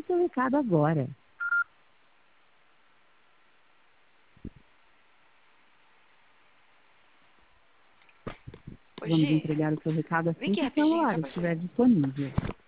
seu recado agora. Ô, Vamos Gi, entregar o seu recado vem assim aqui que o rapidinho, celular só pra... estiver disponível.